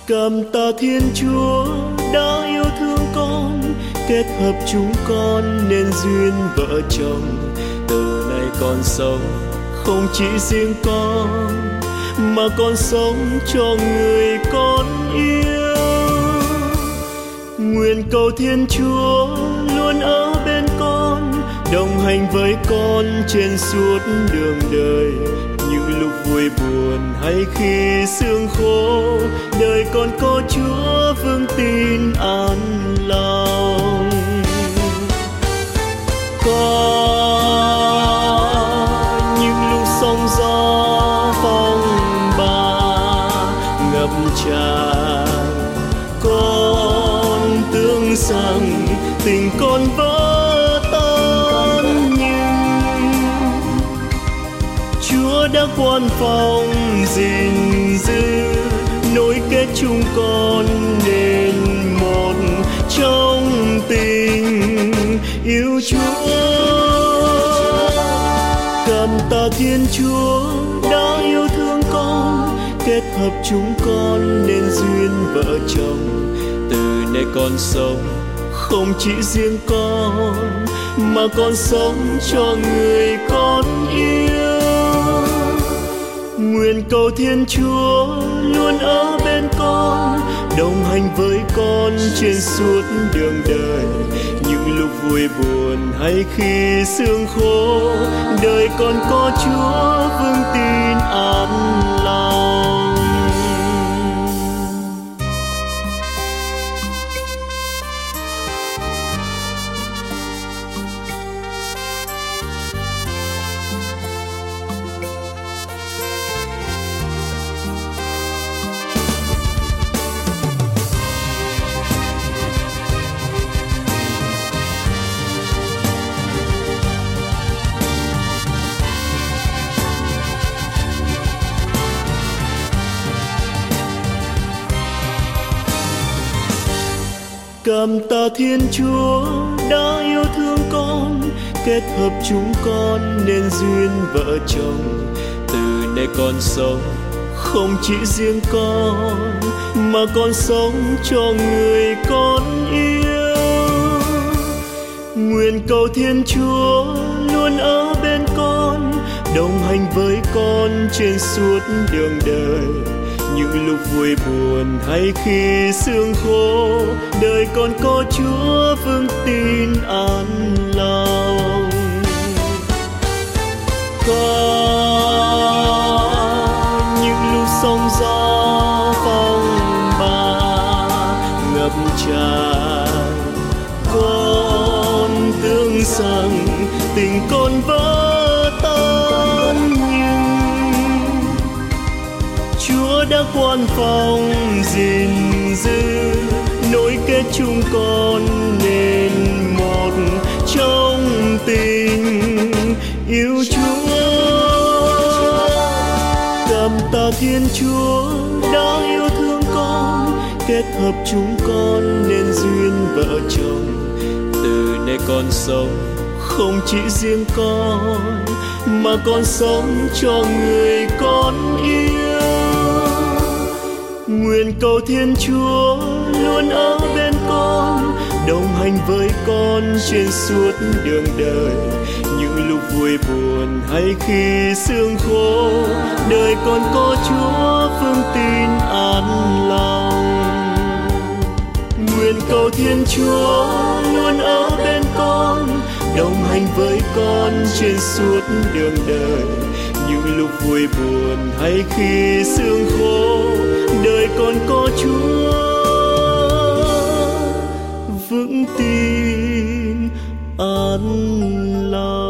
Cảm tạ Thiên Chúa đã yêu thương con, kết hợp chúng con nên duyên vợ chồng. Từ nay con sống không chỉ riêng con, mà con sống cho người con yêu. Nguyện cầu Thiên Chúa luôn ở bên con, đồng hành với con trên suốt đường đời. Những lúc vui buồn hay khi sương khô, đời con có Chúa vững tin an lòng. Có những lúc sóng gió phong ba ngập tràn, con tưởng rằng tình con vỡ tan, nhưng Chúa đã quan phòng gìn giữ, nối kết chúng con nên một trong tình yêu Chúa. Cảm tạ Thiên Chúa đã yêu thương con, kết hợp chúng con nên duyên vợ chồng. Từ nay con sống không chỉ riêng con, mà con sống cho người con yêu. Nguyện cầu Thiên Chúa luôn ở bên con, đồng hành với con trên suốt đường đời. Những lúc vui buồn hay khi sương khô, đời con có Chúa vững tin an lòng. Cảm tạ Thiên Chúa đã yêu thương con, kết hợp chúng con nên duyên vợ chồng. Từ nay con sống không chỉ riêng con, mà con sống cho người con yêu. Nguyện cầu Thiên Chúa luôn ở bên con, đồng hành với con trên suốt đường đời. Những lúc vui buồn hay khi sương khô, đời con có Chúa vững tin an lòng. Có những lúc sóng gió phong ba ngập tràn, con tưởng rằng tình con vỡ tan, Chúa đã quan phòng gìn giữ, nối kết chúng con nên một trong tình yêu Chúa. Cảm tạ Thiên Chúa đã yêu thương con, kết hợp chúng con nên duyên vợ chồng. Từ nay con sống không chỉ riêng con, mà con sống cho người con yêu. Nguyện cầu Thiên Chúa luôn ở bên con, đồng hành với con trên suốt đường đời. Những lúc vui buồn hay khi sương khô, đời con có Chúa vững tin an lòng. Nguyện cầu Thiên Chúa luôn ở bên con, đồng hành với con trên suốt đường đời. Những lúc vui buồn hay khi sương khô, đời con có Chúa vững tin an lòng.